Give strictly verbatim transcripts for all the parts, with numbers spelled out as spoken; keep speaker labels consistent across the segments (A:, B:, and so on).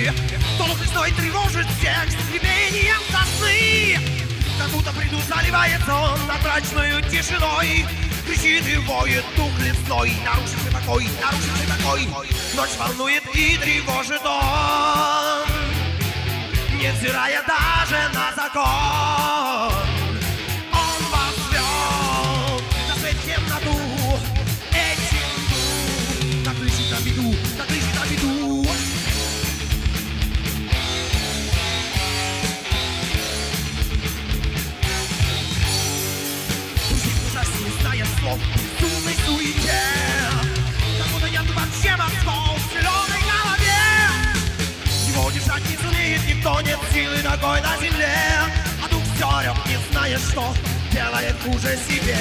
A: Тонут лесной тревожит всех скрипением сосны. Как будто приду заливается он натрачную тишиной. Кричит и воет дух лесной, нарушивший покой, нарушивший покой. Ночь волнует и тревожит он, невзирая даже на закон. Он вас вел на свет темноту, этим так лежит на беду, так лежит на беду. Не зная слов, в безумной суете, как будто нет вообще мозгов в зеленой голове. Его держать не сумеет никто, нет силы ногой на земле, а дух все орет, не зная, что делает хуже себе.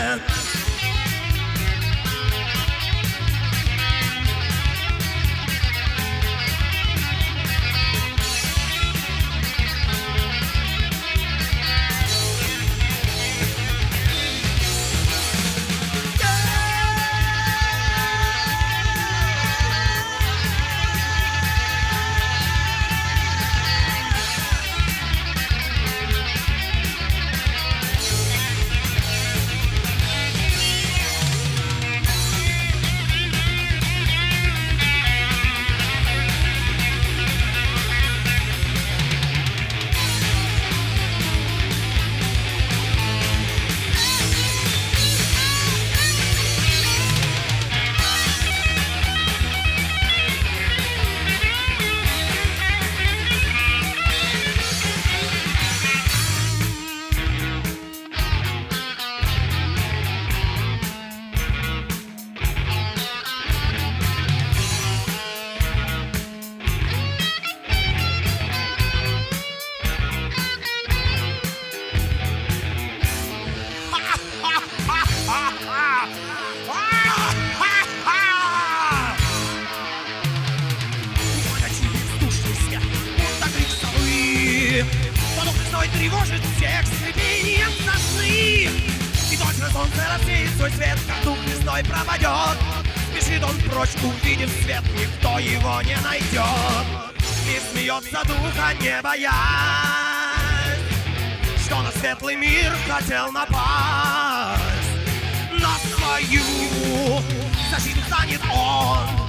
A: Тонут лесной тревожит всех скрипением сосны. И точно солнце рассеет свой свет, как дух лесной пропадет. Бежит он прочь, увидев свет, никто его не найдет. И смеется духа, не боясь, что на светлый мир хотел напасть. На свою защиту станет он.